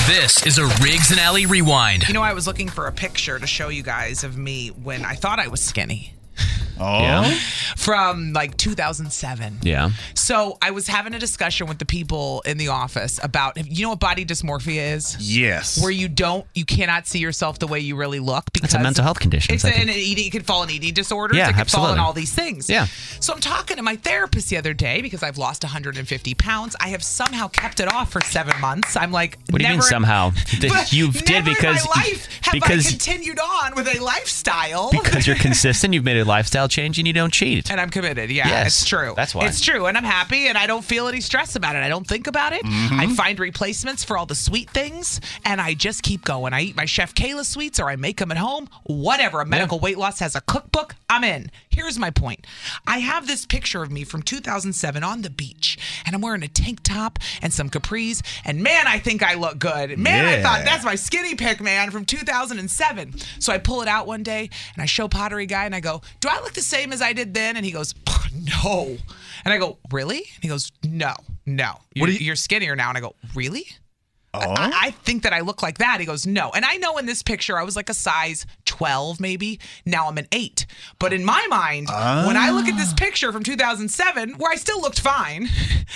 This is a Riggs and Alley Rewind. You know, I was looking for a picture to show you guys of me when I thought I was skinny. Oh? Yeah. From like 2007. Yeah. So I was having a discussion with the people in the office about, you know what body dysmorphia is? Yes. Where you cannot see yourself the way you really look. Because It's a mental health condition. It could fall in eating disorders. Yeah, it could absolutely. fall in all these things. Yeah. So I'm talking to my therapist the other day because I've lost 150 pounds. I have somehow kept it off for 7 months. I'm like, What do you mean somehow? You did never because in my life have I continued on with a lifestyle. Because you're consistent, you've made a lifestyle change, and you don't cheat. And I'm committed. Yeah, Yes, it's true. that's why. It's true. And I'm happy and I don't feel any stress about it. I don't think about it. I find replacements for all the sweet things and I just keep going. I eat my Chef Kayla sweets or I make them at home. Whatever. A Medical Weight Loss has a cookbook. I'm in. Here's my point. I have this picture of me from 2007 on the beach and I'm wearing a tank top and some capris. And man, I think I look good. Man, I thought that's my skinny pic, man, from 2007. So I pull it out one day and I show Pottery Guy and I go, do I look the same as I did then? And he goes, no. And I go, really? And he goes, no. You're skinnier now. And I go, really? I think that I look like that. He goes, no. And I know in this picture, I was like a size 12 maybe. Now I'm an 8. But in my mind, when I look at this picture from 2007, where I still looked fine,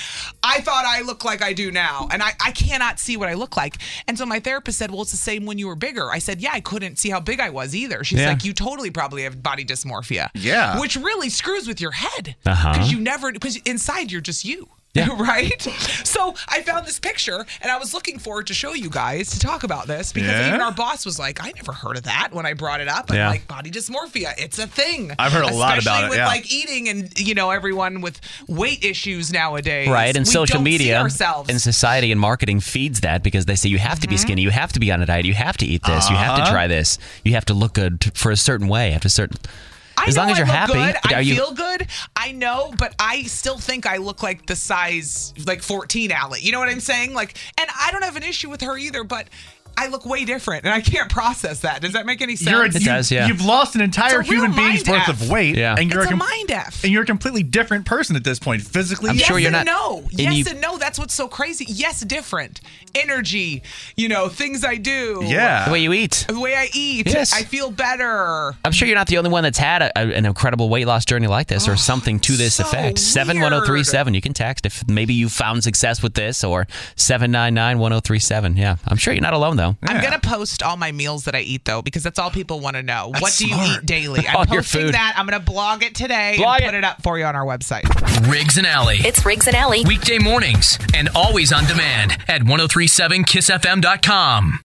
I thought I look like I do now. And I cannot see what I look like. And so my therapist said, well, it's the same when you were bigger. I said, yeah, I couldn't see how big I was either. She's like, you totally probably have body dysmorphia. Yeah. Which really screws with your head. Because inside you're just you. Yeah. Right? So I found this picture and I was looking forward to show you guys to talk about this because even our boss was like, I never heard of that when I brought it up. I'm like, body dysmorphia, it's a thing. I've heard a lot about it. Especially with like eating and, you know, everyone with weight issues nowadays. Right, and we social don't media see ourselves. and society and marketing feeds that because they say you have to be skinny, you have to be on a diet, you have to eat this, you have to try this, you have to look good for a certain way, after certain... As long as you're happy, good. I feel good. I know, but I still think I look like the size like 14 Allie. You know what I'm saying? Like, and I don't have an issue with her either, but I look way different, and I can't process that. Does that make any sense? It does, yeah. You've lost an entire human being's worth of weight, and you're a mind F. And you're a completely different person at this point, physically. I'm sure you're not. No. Yes and no. That's what's so crazy. Yes, different. Energy, you know, things I do. Yeah. The way you eat. The way I eat. Yes. I feel better. I'm sure you're not the only one that's had an incredible weight loss journey like this or something to this effect. 71037. You can text if maybe you found success with this or 799-1037. Yeah. I'm sure you're not alone, though. I'm going to post all my meals that I eat, though, because that's all people want to know. That's what do you smart. eat daily? All I'm your posting food. that. I'm going to blog it today Blog and put it up for you on our website. Riggs and Alley. It's Riggs and Alley. Weekday mornings and always on demand at 1037kissfm.com.